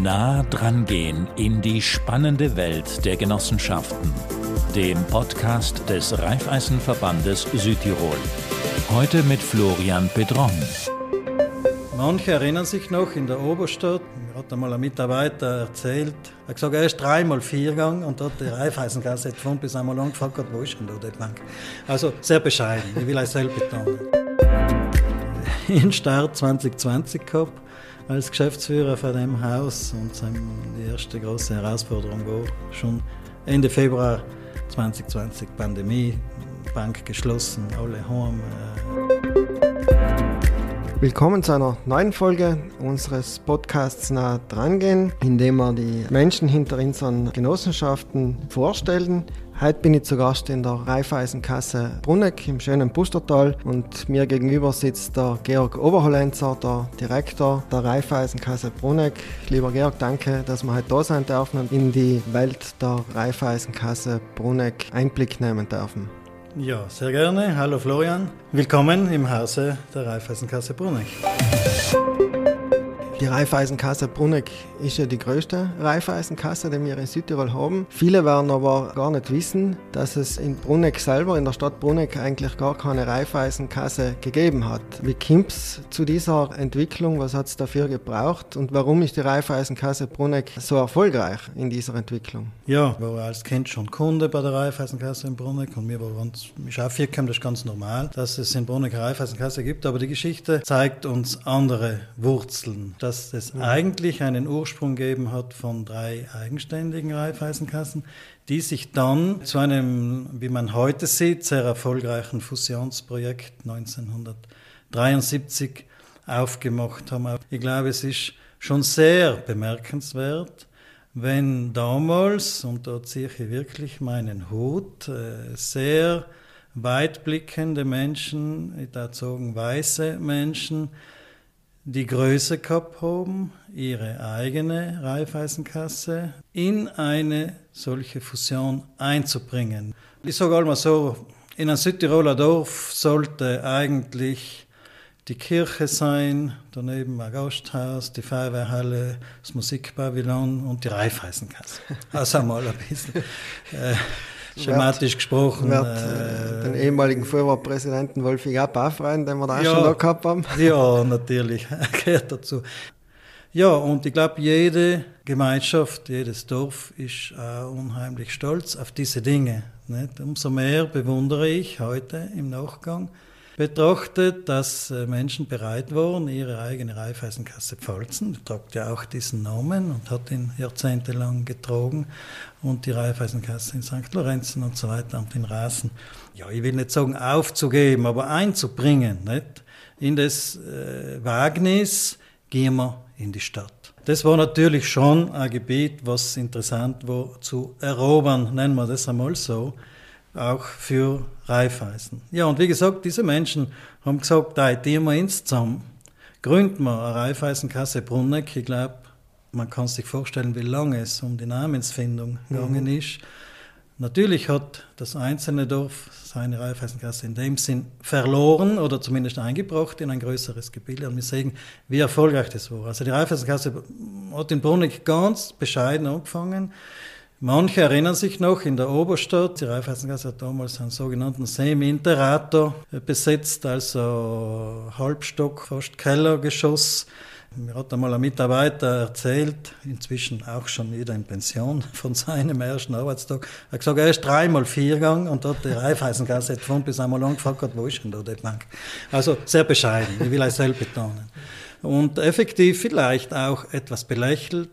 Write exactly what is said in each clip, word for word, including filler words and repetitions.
Nah dran gehen in die spannende Welt der Genossenschaften, dem Podcast des Raiffeisenverbandes Südtirol. Heute mit Florian Pedron. Manche erinnern sich noch in der Oberstadt, mir hat einmal ein Mitarbeiter erzählt, er hat gesagt, er ist dreimal vier gegangen und hat die Raiffeisenkasse gefunden, bis er einmal angefragt hat, wo ist denn da die Bank? Also sehr bescheiden, ich will euch selbst betonen. Ich habe Start zwanzig zwanzig gehabt als Geschäftsführer von dem Haus und die erste große Herausforderung war schon Ende Februar zwanzig zwanzig, Pandemie, Bank geschlossen, alle heim. Willkommen zu einer neuen Folge unseres Podcasts Nah dran gehen, in dem wir die Menschen hinter unseren Genossenschaften vorstellen. Heute bin ich zu Gast in der Raiffeisenkasse Bruneck im schönen Pustertal und mir gegenüber sitzt der Georg Oberhollenzer, der Direktor der Raiffeisenkasse Bruneck. Lieber Georg, danke, dass wir heute da sein dürfen und in die Welt der Raiffeisenkasse Bruneck Einblick nehmen dürfen. Ja, sehr gerne. Hallo Florian. Willkommen im Hause der Raiffeisenkasse Bruneck. Die Raiffeisenkasse Bruneck ist ja die größte Raiffeisenkasse, die wir in Südtirol haben. Viele werden aber gar nicht wissen, dass es in Bruneck selber, in der Stadt Bruneck, eigentlich gar keine Raiffeisenkasse gegeben hat. Wie kommt es zu dieser Entwicklung? Was hat es dafür gebraucht? Und warum ist die Raiffeisenkasse Bruneck so erfolgreich in dieser Entwicklung? Ja, ich war als Kind schon Kunde bei der Raiffeisenkasse in Bruneck und mir war ganz, ich auch viel gekommen, das ist ganz normal, dass es in Bruneck eine Raiffeisenkasse gibt. Aber die Geschichte zeigt uns andere Wurzeln. Dass es mhm. eigentlich einen Ursprung gegeben hat von drei eigenständigen Raiffeisenkassen, die sich dann zu einem, wie man heute sieht, sehr erfolgreichen Fusionsprojekt neunzehnhundertdreiundsiebzig aufgemacht haben. Ich glaube, es ist schon sehr bemerkenswert, wenn damals, und da ziehe ich wirklich meinen Hut, sehr weitblickende Menschen, ich würde sagen weiße Menschen, die Größe gehabt haben, ihre eigene Raiffeisenkasse in eine solche Fusion einzubringen. Ich sage einmal so, in einem Südtiroler Dorf sollte eigentlich die Kirche sein, daneben ein Gasthaus, die Feuerwehrhalle, das Musikpavillon und die Raiffeisenkasse. Also mal ein bisschen äh, schematisch gesprochen. Wird äh, den ehemaligen Vorwartpräsidenten Wolfgang auch aufreien, den wir da ja, schon da gehabt haben? Ja, natürlich, er gehört dazu. Ja, und ich glaube, jede Gemeinschaft, jedes Dorf ist auch unheimlich stolz auf diese Dinge. Nicht? Umso mehr bewundere ich heute im Nachgang betrachtet, dass Menschen bereit waren, ihre eigene Raiffeisenkasse Pfalzen, die tragt ja auch diesen Namen und hat ihn jahrzehntelang getragen, und die Raiffeisenkasse in Sankt Lorenzen und so weiter und in Rasen, ja, ich will nicht sagen aufzugeben, aber einzubringen, nicht? In das äh, Wagnis, gehen wir in die Stadt. Das war natürlich schon ein Gebiet, was interessant war zu erobern, nennen wir das einmal so, auch für Raiffeisen. Ja, und wie gesagt, diese Menschen haben gesagt, da tun wir uns zusammen, gründen wir eine Raiffeisenkasse Bruneck. Ich glaube, man kann sich vorstellen, wie lange es um die Namensfindung mhm. gegangen ist. Natürlich hat das einzelne Dorf seine Raiffeisenkasse in dem Sinn verloren oder zumindest eingebracht in ein größeres Gebilde. Und wir sehen, wie erfolgreich das war. Also die Raiffeisenkasse hat in Bruneck ganz bescheiden angefangen. Manche erinnern sich noch, in der Oberstadt, die Raiffeisenkasse hat damals einen sogenannten Semi-Interator besetzt, also Halbstock, fast Kellergeschoss. Mir hat einmal ein Mitarbeiter erzählt, inzwischen auch schon wieder in Pension, von seinem ersten Arbeitstag. Er hat gesagt, er ist dreimal vier gegangen und hat die Raiffeisenkasse gefunden, bis er einmal angefragt hat, wo ist denn da die Bank? Also sehr bescheiden, ich will euch selbst betonen. Und effektiv vielleicht auch etwas belächelt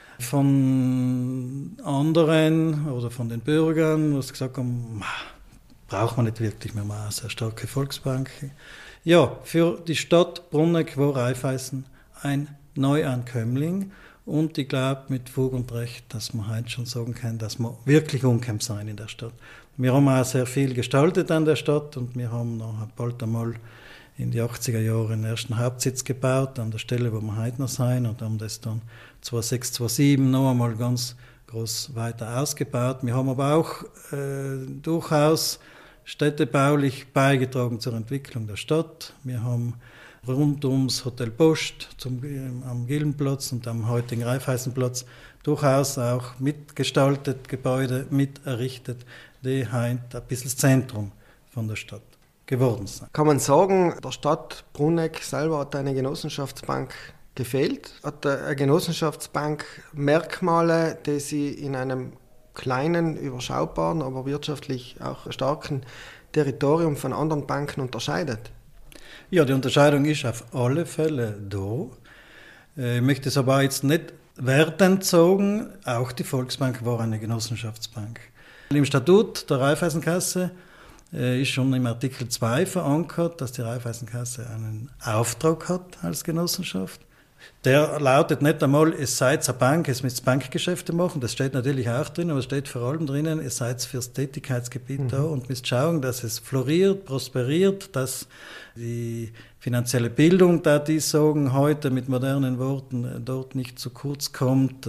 von anderen oder von den Bürgern, die gesagt haben, braucht man nicht wirklich mehr mal eine sehr starke Volksbank. Ja, für die Stadt Bruneck war Raiffeisen ein Neuankömmling und ich glaube mit Fug und Recht, dass man heute schon sagen kann, dass wir wirklich umgekommen sein in der Stadt. Wir haben auch sehr viel gestaltet an der Stadt und wir haben noch bald einmal in die achtziger Jahre den ersten Hauptsitz gebaut, an der Stelle, wo wir heute noch sein, und haben das dann zweitausendsechs, zweitausendsieben noch einmal ganz groß weiter ausgebaut. Wir haben aber auch äh, durchaus städtebaulich beigetragen zur Entwicklung der Stadt. Wir haben rund ums Hotel Post zum, am Gildenplatz und am heutigen Raiffeisenplatz durchaus auch mitgestaltet, Gebäude mit errichtet, die heute ein bisschen das Zentrum von der Stadt geworden sind. Kann man sagen, der Stadt Bruneck selber hat eine Genossenschaftsbank gefehlt? Hat eine Genossenschaftsbank Merkmale, die sie in einem kleinen, überschaubaren, aber wirtschaftlich auch starken Territorium von anderen Banken unterscheidet? Ja, die Unterscheidung ist auf alle Fälle da. Ich möchte es aber jetzt nicht wertend sagen, auch die Volksbank war eine Genossenschaftsbank. Im Statut der Raiffeisenkasse ist schon im Artikel zwei verankert, dass die Raiffeisenkasse einen Auftrag hat als Genossenschaft. Der lautet nicht einmal, es seid eine Bank, es müsst Bankgeschäfte machen, das steht natürlich auch drin, aber es steht vor allem drinnen, ihr seid fürs Tätigkeitsgebiet mhm. da und müsst schauen, dass es floriert, prosperiert, dass die finanzielle Bildung, da die sagen, heute mit modernen Worten dort nicht zu kurz kommt.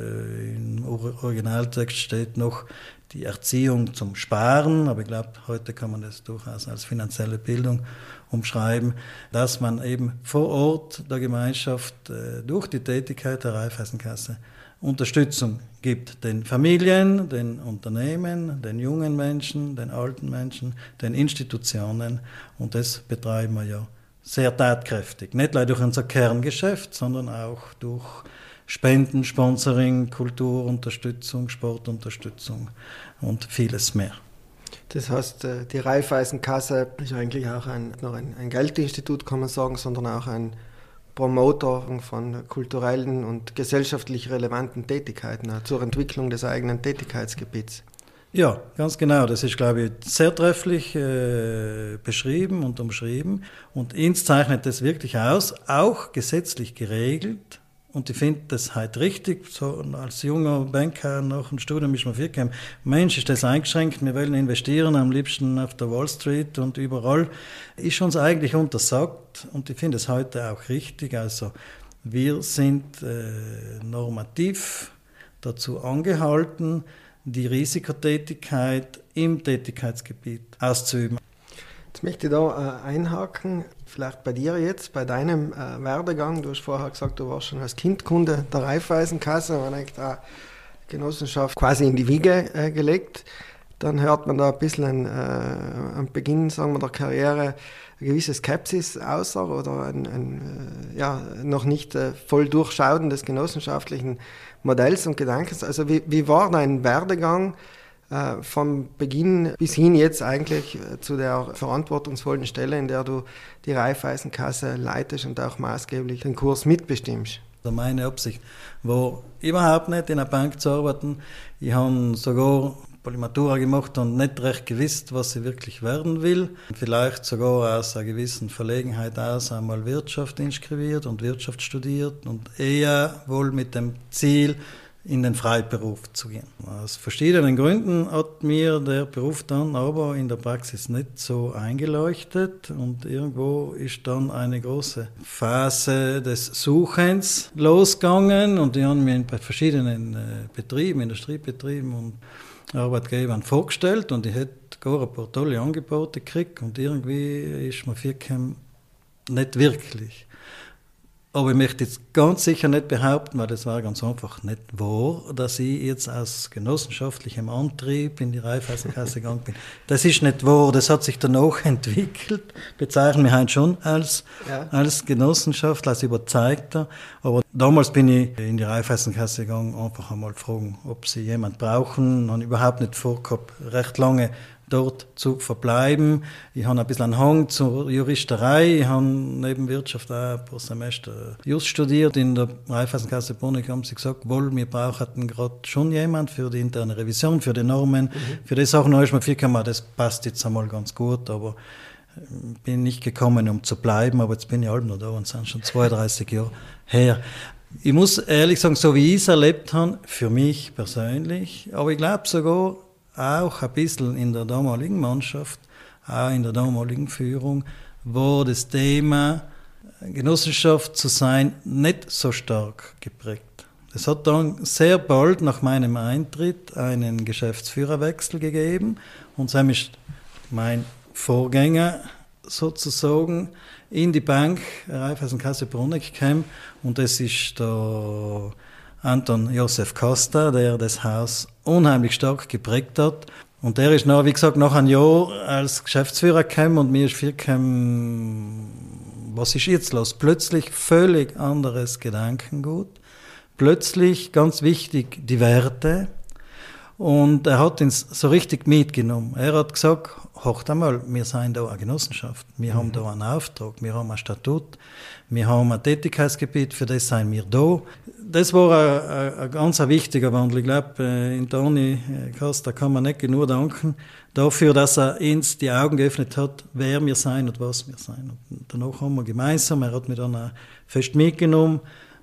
Im Originaltext steht noch die Erziehung zum Sparen, aber ich glaube, heute kann man das durchaus als finanzielle Bildung umschreiben, dass man eben vor Ort der Gemeinschaft durch die Tätigkeit der Raiffeisenkasse Unterstützung gibt, den Familien, den Unternehmen, den jungen Menschen, den alten Menschen, den Institutionen, und das betreiben wir ja sehr tatkräftig. Nicht nur durch unser Kerngeschäft, sondern auch durch Spenden, Sponsoring, Kulturunterstützung, Sportunterstützung und vieles mehr. Das heißt, die Raiffeisenkasse ist eigentlich auch ein, nicht nur ein, ein Geldinstitut, kann man sagen, sondern auch ein Promoter von kulturellen und gesellschaftlich relevanten Tätigkeiten zur Entwicklung des eigenen Tätigkeitsgebiets. Ja, ganz genau. Das ist, glaube ich, sehr trefflich äh, beschrieben und umschrieben. Und uns zeichnet das wirklich aus, auch gesetzlich geregelt. Und ich finde das halt richtig, so als junger Banker nach dem Studium ist man viel gekommen, Mensch, ist das eingeschränkt, wir wollen investieren, am liebsten auf der Wall Street und überall, ist uns eigentlich untersagt, und ich finde es heute auch richtig, also wir sind äh, normativ dazu angehalten, die Risikotätigkeit im Tätigkeitsgebiet auszuüben. Jetzt möchte ich da äh, einhaken, vielleicht bei dir jetzt, bei deinem äh, Werdegang. Du hast vorher gesagt, du warst schon als Kind Kunde der Raiffeisenkasse, man hat eine Genossenschaft quasi in die Wiege äh, gelegt. Dann hört man da ein bisschen äh, am Beginn, sagen wir, der Karriere eine gewisse Skepsis außer oder ein, ein äh, ja, noch nicht äh, voll Durchschauen des genossenschaftlichen Modells und Gedankens. Also wie, wie war dein Werdegang äh, vom Beginn bis hin jetzt eigentlich äh, zu der verantwortungsvollen Stelle, in der du die Raiffeisenkasse leitest und auch maßgeblich den Kurs mitbestimmst? Also meine Absicht war überhaupt nicht, in einer Bank zu arbeiten. Ich habe sogar Polymatura gemacht und nicht recht gewusst, was ich wirklich werden will. Vielleicht sogar aus einer gewissen Verlegenheit aus einmal Wirtschaft inskribiert und Wirtschaft studiert und eher wohl mit dem Ziel, in den Freiberuf zu gehen. Aus verschiedenen Gründen hat mir der Beruf dann aber in der Praxis nicht so eingeleuchtet und irgendwo ist dann eine große Phase des Suchens losgegangen und ich habe mir in verschiedenen Betrieben, Industriebetrieben und Arbeitgebern vorgestellt und ich hätte gar ein paar tolle Angebote gekriegt und irgendwie ist mir vorgekommen, nicht wirklich. Aber ich möchte jetzt ganz sicher nicht behaupten, weil das war ganz einfach nicht wahr, dass ich jetzt aus genossenschaftlichem Antrieb in die Raiffeisenkasse gegangen bin. Das ist nicht wahr, das hat sich danach entwickelt, bezeichnen wir heute schon als, ja. als Genossenschaft, als Überzeugter. Aber damals bin ich in die Raiffeisenkasse gegangen, einfach einmal fragen, ob sie jemand brauchen. Ich habe überhaupt nicht vorgehabt, recht lange dort zu verbleiben. Ich habe ein bisschen einen Hang zur Juristerei. Ich habe neben Wirtschaft auch ein paar Semester Just studiert. In der Raiffeisenkasse Bruneck haben sie gesagt, wohl, wir brauchen gerade schon jemand für die interne Revision, für die Normen. Mhm. Für die Sachen habe ich mir viel gemacht, das passt jetzt einmal ganz gut, aber ich bin nicht gekommen, um zu bleiben, aber jetzt bin ich halt noch da und sind schon zweiunddreißig Jahre her. Ich muss ehrlich sagen, so wie ich es erlebt habe, für mich persönlich, aber ich glaube sogar, auch ein bisschen in der damaligen Mannschaft, auch in der damaligen Führung, war das Thema Genossenschaft zu sein nicht so stark geprägt. Es hat dann sehr bald nach meinem Eintritt einen Geschäftsführerwechsel gegeben und so ist mein Vorgänger sozusagen in die Bank Raiffeisenkasse Bruneck gekommen und das ist der Anton Josef Costa, der das Haus unheimlich stark geprägt hat. Und der ist noch, wie gesagt, nach einem Jahr als Geschäftsführer gekommen und mir ist viel gekommen, was ist jetzt los? Plötzlich völlig anderes Gedankengut. Plötzlich, ganz wichtig, die Werte. Und er hat uns so richtig mitgenommen. Er hat gesagt, hört einmal, wir sind da eine Genossenschaft, wir mhm. haben da einen Auftrag, wir haben ein Statut, wir haben ein Tätigkeitsgebiet, für das sind wir da. Das war ein, ein, ein ganz wichtiger Wandel. Ich glaube, in Toni Costa kann man nicht genug danken dafür, dass er uns die Augen geöffnet hat, wer wir sind und was wir sind. Und danach haben wir gemeinsam, er hat mich dann auch fest mitgenommen,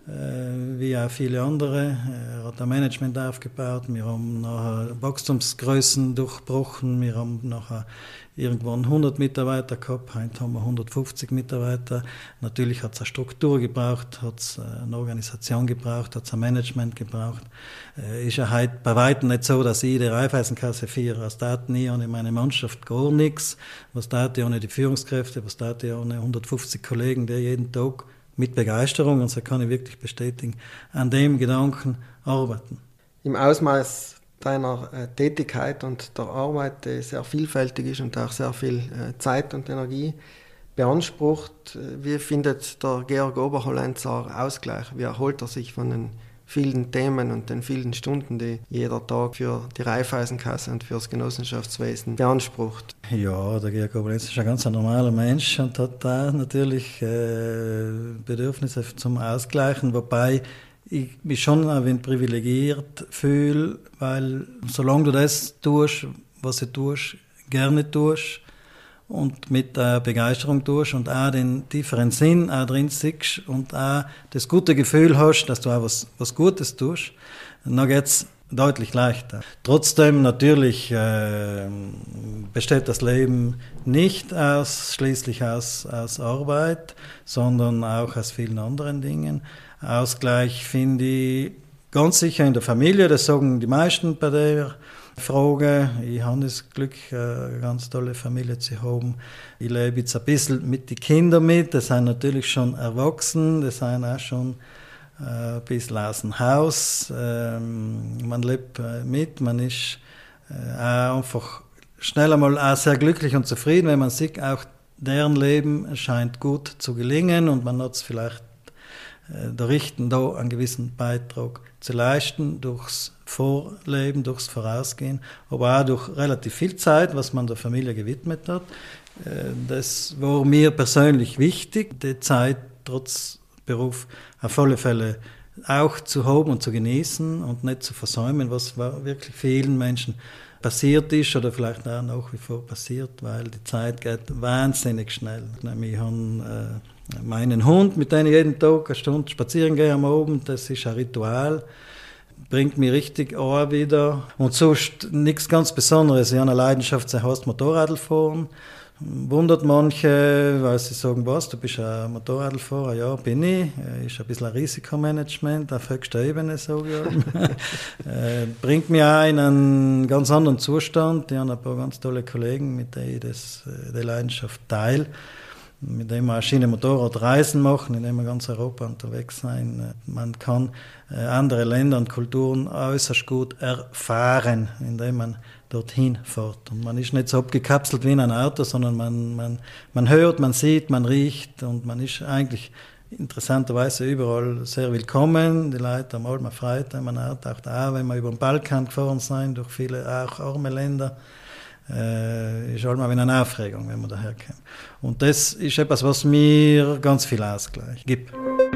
wie auch viele andere. Er hat ein Management aufgebaut, wir haben nachher Wachstumsgrößen durchbrochen, wir haben nachher irgendwann hundert Mitarbeiter gehabt, heute haben wir hundertfünfzig Mitarbeiter. Natürlich hat es eine Struktur gebraucht, hat es eine Organisation gebraucht, hat es ein Management gebraucht. Äh, ist ja heute bei weitem nicht so, dass ich die Raiffeisenkasse vier, was tat nie ohne meine Mannschaft gar nichts, was tat ich ohne die Führungskräfte, was tat ich ohne hundertfünfzig Kollegen, die jeden Tag mit Begeisterung, und so kann ich wirklich bestätigen, an dem Gedanken arbeiten. Im Ausmaß deiner äh, Tätigkeit und der Arbeit, die sehr vielfältig ist und auch sehr viel äh, Zeit und Energie beansprucht, äh, wie findet der Georg Oberhollenzer Ausgleich? Wie erholt er sich von den vielen Themen und den vielen Stunden, die jeder Tag für die Raiffeisenkasse und für das Genossenschaftswesen beansprucht? Ja, der Georg Oberhollenzer ist ein ganz normaler Mensch und hat da natürlich äh, Bedürfnisse zum Ausgleichen, wobei ich mich schon ein wenig privilegiert fühle, weil solange du das tust, was du tust, gerne tust und mit äh, Begeisterung tust und auch den tieferen Sinn auch drin siehst und auch das gute Gefühl hast, dass du auch was, was Gutes tust, dann geht es deutlich leichter. Trotzdem natürlich äh, besteht das Leben nicht ausschließlich aus, aus Arbeit, sondern auch aus vielen anderen Dingen. Ausgleich finde ich ganz sicher in der Familie, das sagen die meisten bei der Frage. Ich habe das Glück, eine ganz tolle Familie zu haben. Ich lebe jetzt ein bisschen mit den Kindern mit, die sind natürlich schon erwachsen, die sind auch schon ein bisschen aus dem Haus. Man lebt mit, man ist auch einfach schnell einmal auch sehr glücklich und zufrieden, wenn man sieht, auch deren Leben scheint gut zu gelingen und man hat es vielleicht da richten, da einen gewissen Beitrag zu leisten, durchs Vorleben, durchs Vorausgehen, aber auch durch relativ viel Zeit, was man der Familie gewidmet hat. Das war mir persönlich wichtig, die Zeit trotz Beruf auf alle Fälle auch zu haben und zu genießen und nicht zu versäumen, was wirklich vielen Menschen passiert ist oder vielleicht auch nach wie vor passiert, weil die Zeit geht wahnsinnig schnell. Ich habe äh, meinen Hund, mit dem ich jeden Tag eine Stunde spazieren gehe am Abend, das ist ein Ritual, bringt mich richtig an wieder. Und sonst nichts ganz Besonderes. Ich habe eine Leidenschaft, sie heißt Motorradfahren. Wundert manche, weil sie sagen, was, du bist ein Motorradfahrer? Ja, bin ich. Ist ein bisschen ein Risikomanagement auf höchster Ebene, sage ich. äh, bringt mich auch in einen ganz anderen Zustand. Ich habe ein paar ganz tolle Kollegen, mit denen ich das, die Leidenschaft teile, mit denen wir schöne Motorradreisen machen, in denen wir ganz Europa unterwegs sein. Man kann äh, andere Länder und Kulturen äußerst gut erfahren, indem man dorthin fährt. Und man ist nicht so abgekapselt wie in einem Auto, sondern man, man, man hört, man sieht, man riecht und man ist eigentlich interessanterweise überall sehr willkommen. Die Leute am Alma Freitag, man hat auch da, wenn wir über den Balkan gefahren sind, durch viele auch arme Länder, äh, ist Alma wie eine Aufregung, wenn man daherkommt. Und das ist etwas, was mir ganz viel Ausgleich gibt.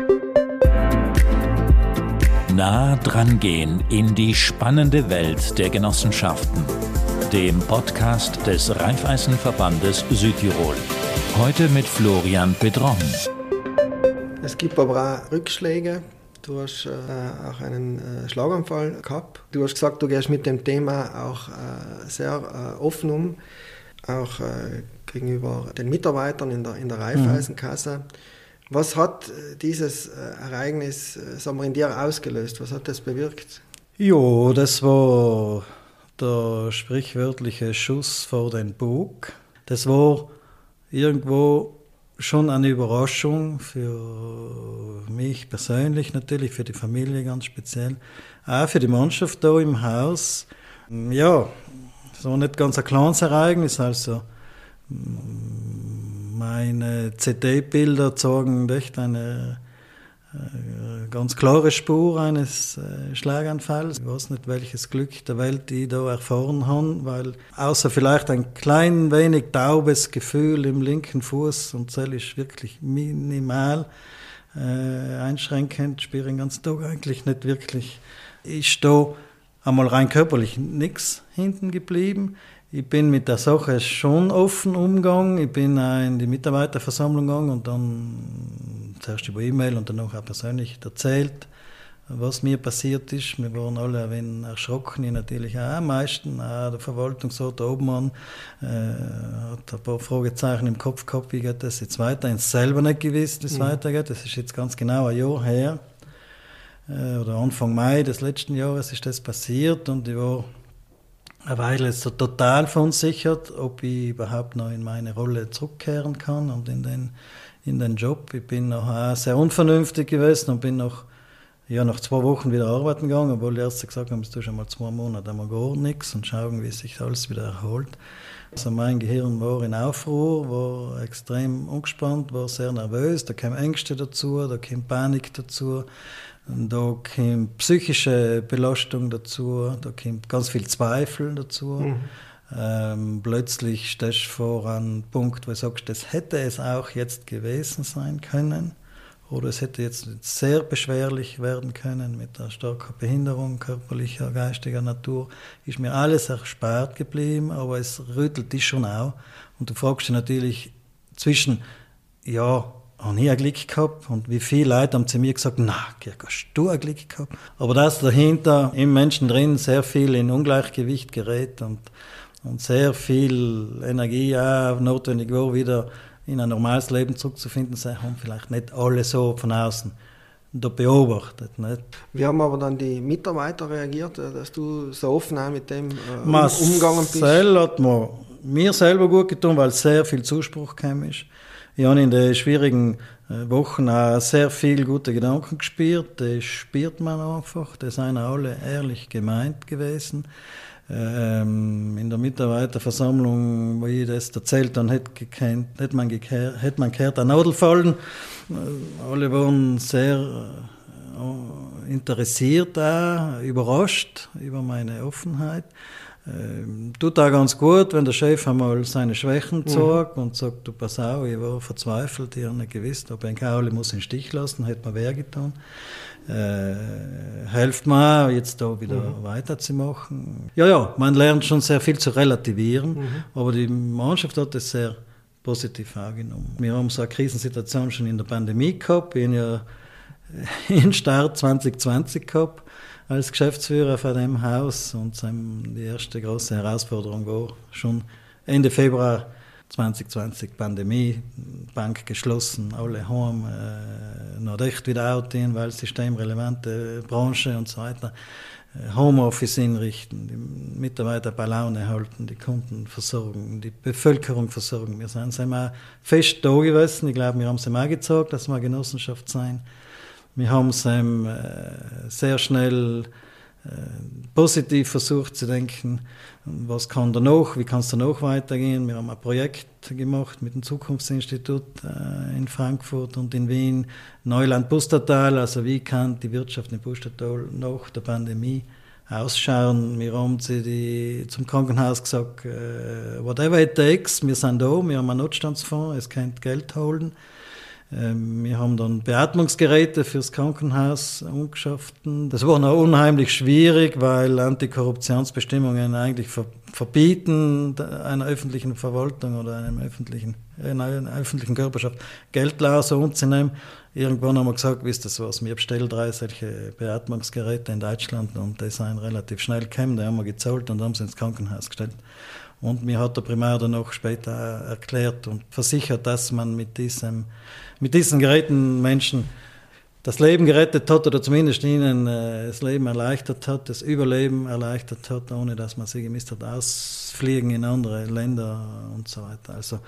Nah dran gehen in die spannende Welt der Genossenschaften, dem Podcast des Raiffeisenverbandes Südtirol. Heute mit Florian Pedron. Es gibt aber auch Rückschläge. Du hast äh, auch einen äh, Schlaganfall gehabt. Du hast gesagt, du gehst mit dem Thema auch äh, sehr äh, offen um, auch äh, gegenüber den Mitarbeitern in der, in der Raiffeisenkasse. Mhm. Was hat dieses Ereignis, sagen wir, in dir ausgelöst? Was hat das bewirkt? Jo, das war der sprichwörtliche Schuss vor den Bug. Das war irgendwo schon eine Überraschung für mich persönlich natürlich, für die Familie ganz speziell, auch für die Mannschaft da im Haus. Ja, so nicht ganz ein kleines Ereignis, also meine C D-Bilder zeigen echt eine äh, ganz klare Spur eines äh, Schlaganfalls. Ich weiß nicht, welches Glück der Welt ich da erfahren habe, weil außer vielleicht ein klein wenig taubes Gefühl im linken Fuß, und das ist wirklich minimal äh, einschränkend, spüre ich den ganzen Tag eigentlich nicht wirklich. Ist da einmal rein körperlich nichts hinten geblieben. Ich bin mit der Sache schon offen umgegangen. Ich bin auch in die Mitarbeiterversammlung gegangen und dann zuerst über E-Mail und dann auch persönlich erzählt, was mir passiert ist. Wir waren alle ein wenig erschrocken, ich natürlich auch am meisten. Auch der Verwaltungsrat, der Obmann, äh, hat ein paar Fragezeichen im Kopf gehabt, wie geht das jetzt weiter. Ich habe selber nicht gewusst, wie es mhm. weitergeht. Das ist jetzt ganz genau ein Jahr her. Äh, oder Anfang Mai des letzten Jahres ist das passiert und ich war eine Weile so total verunsichert, ob ich überhaupt noch in meine Rolle zurückkehren kann und in den, in den Job. Ich bin noch auch sehr unvernünftig gewesen und bin noch, ja, nach zwei Wochen wieder arbeiten gegangen, obwohl die Ärzte gesagt haben, es tut schon mal zwei Monate einmal gar nichts und schauen, wie sich alles wieder erholt. Also mein Gehirn war in Aufruhr, war extrem angespannt, war sehr nervös, da kamen Ängste dazu, da kam Panik dazu. Und da kommt psychische Belastung dazu, da kommt ganz viel Zweifel dazu. Mhm. Ähm, plötzlich stehst du vor einem Punkt, wo du sagst, das hätte es auch jetzt gewesen sein können. Oder es hätte jetzt sehr beschwerlich werden können mit einer starken Behinderung körperlicher, geistiger Natur. Ist mir alles erspart geblieben, aber es rüttelt dich schon auch. Und du fragst dich natürlich zwischen, ja, habe ich ein Glück gehabt und wie viele Leute haben zu mir gesagt, na, hast du ein Glück gehabt? Aber dass dahinter im Menschen drin sehr viel in Ungleichgewicht gerät und, und sehr viel Energie auch notwendig war, wieder in ein normales Leben zurückzufinden, das haben vielleicht nicht alle so von außen da beobachtet. Nicht? Wie haben aber dann die Mitarbeiter reagiert, dass du so offen auch mit dem äh, umgegangen bist? Das hat mir, mir selber gut getan, weil sehr viel Zuspruch kam. Ich habe in den schwierigen Wochen auch sehr viele gute Gedanken gespürt. Das spürt man einfach. Das sind alle ehrlich gemeint gewesen. Ähm, in der Mitarbeiterversammlung, wo ich das erzählt habe, hätte, gekannt, hätte, man, gekehrt, hätte man gehört, ein Nadelfallen. Alle waren sehr äh, interessiert, auch, überrascht über meine Offenheit. Ähm, tut auch ganz gut, wenn der Chef einmal seine Schwächen zeigt mhm. und sagt, du pass auf, ich war verzweifelt, ich habe nicht gewusst, aber ein Kauli muss ihn im Stich lassen, hätte mir weh getan. Äh, helft mir jetzt da wieder mhm. weiterzumachen. Ja, ja, man lernt schon sehr viel zu relativieren, mhm. aber die Mannschaft hat es sehr positiv angenommen. Wir haben so eine Krisensituation schon in der Pandemie gehabt, ich habe ja in Start zwanzig zwanzig gehabt, als Geschäftsführer von dem Haus und die erste große Herausforderung war schon Ende Februar zwanzig zwanzig Pandemie, Bank geschlossen, alle heim, äh, noch recht wieder out in, weil systemrelevante Branche und so weiter, äh, Homeoffice inrichten, die Mitarbeiter bei Laune halten, die Kunden versorgen, die Bevölkerung versorgen. Wir sind immer fest da gewesen, ich glaube, wir haben es immer gezeigt, dass wir eine Genossenschaft sein. Wir haben es ähm, sehr schnell äh, positiv versucht zu denken, was kann danach, wie kann es danach weitergehen. Wir haben ein Projekt gemacht mit dem Zukunftsinstitut äh, in Frankfurt und in Wien, Neuland-Pustertal, also wie kann die Wirtschaft in Pustertal nach der Pandemie ausschauen. Wir haben sie die, zum Krankenhaus gesagt, äh, whatever it takes, wir sind da, wir haben einen Notstandsfonds, es könnt Geld holen. Wir haben dann Beatmungsgeräte fürs Krankenhaus umgeschafft. Das war noch unheimlich schwierig, weil Antikorruptionsbestimmungen eigentlich verbieten, einer öffentlichen Verwaltung oder einem öffentlichen, einer öffentlichen Körperschaft Geldlause umzunehmen. Irgendwann haben wir gesagt, wisst ihr was, wir bestellen drei solche Beatmungsgeräte in Deutschland und die sind relativ schnell gekommen, die haben wir gezahlt und haben sie ins Krankenhaus gestellt. Und mir hat der Primär dann auch später erklärt und versichert, dass man mit, diesem, mit diesen Geräten Menschen das Leben gerettet hat oder zumindest ihnen äh, das Leben erleichtert hat, das Überleben erleichtert hat, ohne dass man sie gemisst hat, ausfliegen in andere Länder und so weiter. Also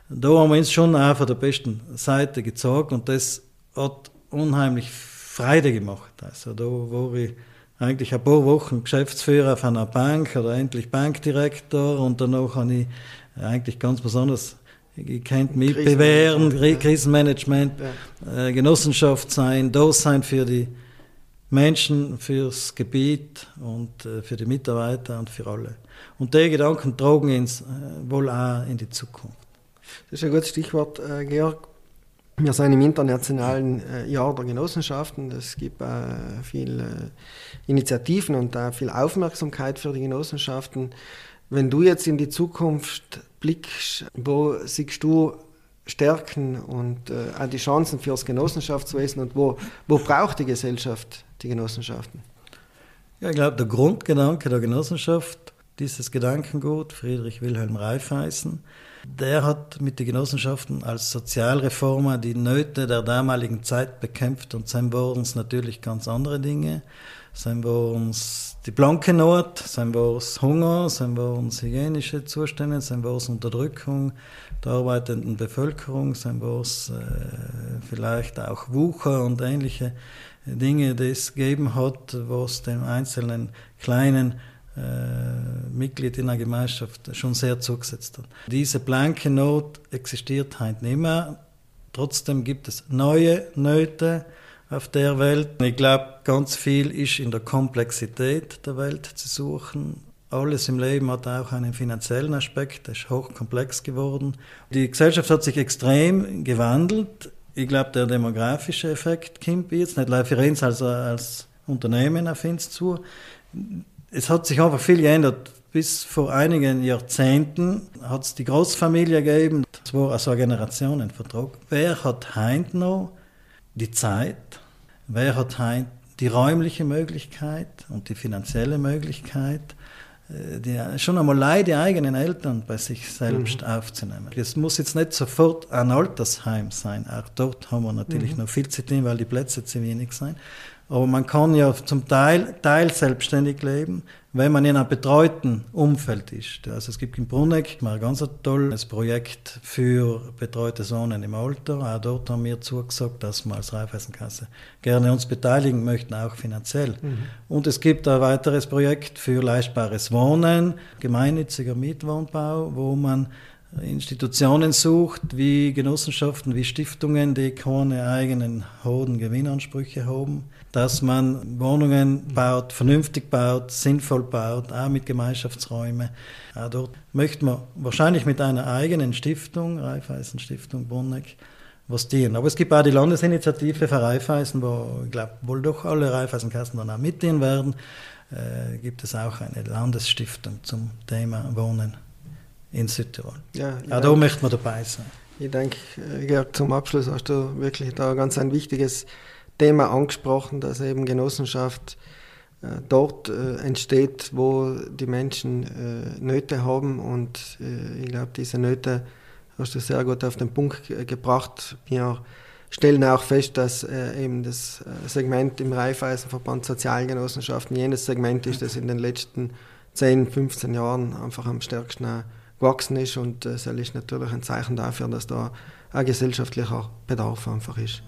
Da haben wir uns schon auch von der besten Seite gezogen und das hat unheimlich Freude gemacht. Also da war ich eigentlich ein paar Wochen Geschäftsführer von einer Bank oder endlich Bankdirektor und danach habe ich eigentlich ganz besonders, ich könnte mich bewähren, ja. Krisenmanagement, ja. äh, Genossenschaft sein, da sein für die Menschen, fürs Gebiet und äh, für die Mitarbeiter und für alle. Und die Gedanken tragen uns äh, wohl auch in die Zukunft. Das ist ein gutes Stichwort, äh, Georg. Wir sind im internationalen äh, Jahr der Genossenschaften. Es gibt äh, viele äh, Initiativen und auch viel Aufmerksamkeit für die Genossenschaften. Wenn du jetzt in die Zukunft blickst, wo siehst du Stärken und äh, auch die Chancen für das Genossenschaftswesen und wo, wo braucht die Gesellschaft die Genossenschaften? Ja, ich glaube, der Grundgedanke der Genossenschaft, dieses Gedankengut, Friedrich Wilhelm Raiffeisen, der hat mit den Genossenschaften als Sozialreformer die Nöte der damaligen Zeit bekämpft und sein waren es natürlich ganz andere Dinge. Sein waren es die blanke Not, sein war es Hunger, sein waren es hygienische Zustände, sein war es Unterdrückung der arbeitenden Bevölkerung, sein war es äh, vielleicht auch Wucher und ähnliche Dinge, die es gegeben hat, was dem einzelnen kleinen Äh, Mitglied in einer Gemeinschaft schon sehr zugesetzt hat. Diese blanke Not existiert heute nicht mehr. Trotzdem gibt es neue Nöte auf der Welt. Ich glaube, ganz viel ist in der Komplexität der Welt zu suchen. Alles im Leben hat auch einen finanziellen Aspekt, das ist hochkomplex geworden. Die Gesellschaft hat sich extrem gewandelt. Ich glaube, der demografische Effekt kommt jetzt, nicht nur für uns als, als Unternehmen auf uns zu. Es hat sich einfach viel geändert. Bis vor einigen Jahrzehnten hat es die Großfamilie gegeben. Das war also ein Generationenvertrag. Wer hat heute noch die Zeit? Wer hat heute die räumliche Möglichkeit und die finanzielle Möglichkeit, die, schon einmal die eigenen Eltern bei sich selbst mhm. aufzunehmen? Es muss jetzt nicht sofort ein Altersheim sein. Auch dort haben wir natürlich mhm. noch viel zu tun, weil die Plätze zu wenig sind. Aber man kann ja zum Teil, Teil selbstständig leben, wenn man in einem betreuten Umfeld ist. Also es gibt in Bruneck ein ganz tolles Projekt für betreutes Wohnen im Alter. Auch dort haben wir zugesagt, dass wir als Raiffeisenkasse gerne uns beteiligen möchten, auch finanziell. Mhm. Und es gibt ein weiteres Projekt für leistbares Wohnen, gemeinnütziger Mietwohnbau, wo man Institutionen sucht, wie Genossenschaften, wie Stiftungen, die keine eigenen hohen Gewinnansprüche haben, dass man Wohnungen baut, vernünftig baut, sinnvoll baut, auch mit Gemeinschaftsräumen. Auch dort möchte man wahrscheinlich mit einer eigenen Stiftung, Raiffeisen Stiftung Bruneck, was dienen. Aber es gibt auch die Landesinitiative für Raiffeisen, wo ich glaube, wohl doch alle Raiffeisenkassen dann auch mitdienen werden. Äh, gibt es auch eine Landesstiftung zum Thema Wohnen in Südtirol. Ja, auch da möchte man dabei sein. Ich denke, Georg, zum Abschluss hast du wirklich da ganz ein wichtiges Thema angesprochen, dass eben Genossenschaft äh, dort äh, entsteht, wo die Menschen äh, Nöte haben und äh, ich glaube, diese Nöte hast du sehr gut auf den Punkt ge- gebracht. Wir stellen auch fest, dass äh, eben das äh, Segment im Raiffeisenverband Sozialgenossenschaften jenes Segment ist, das in den letzten zehn, fünfzehn Jahren einfach am stärksten äh, gewachsen ist und das äh, ist natürlich ein Zeichen dafür, dass da ein gesellschaftlicher Bedarf einfach ist.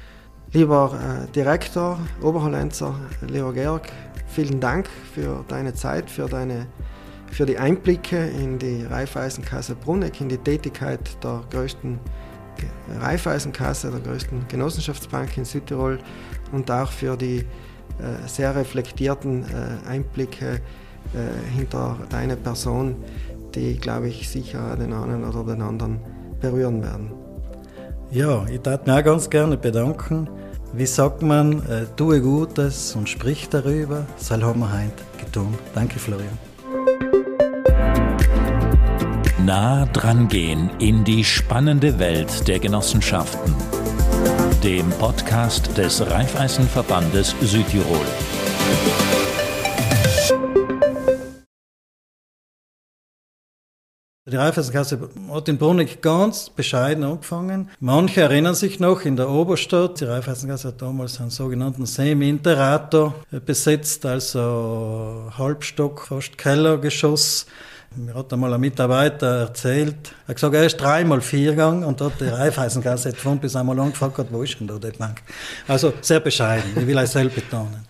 Lieber äh, Direktor Oberhollenzer, lieber Georg, vielen Dank für deine Zeit, für, deine, für die Einblicke in die Raiffeisenkasse Bruneck, in die Tätigkeit der größten Raiffeisenkasse, der größten Genossenschaftsbank in Südtirol und auch für die äh, sehr reflektierten äh, Einblicke äh, hinter deine Person, die, glaube ich, sicher den einen oder den anderen berühren werden. Ja, ich darf mich auch ganz gerne bedanken. Wie sagt man, äh, tue Gutes und sprich darüber. Das haben wir heute getan. Danke, Florian. Nah dran gehen in die spannende Welt der Genossenschaften. Dem Podcast des Raiffeisenverbandes Südtirol. Die Raiffeisenkasse hat in Bruneck ganz bescheiden angefangen. Manche erinnern sich noch, in der Oberstadt, die Raiffeisenkasse hat damals einen sogenannten Semi-Interator besetzt, also Halbstock, fast Kellergeschoss, Mir hat einmal ein Mitarbeiter erzählt, er hat gesagt, er ist dreimal vier gegangen und hat die Raiffeisenkasse gefunden, bis er einmal angefragt hat, wo ist denn da die Bank? Also sehr bescheiden, ich will es selbst betonen.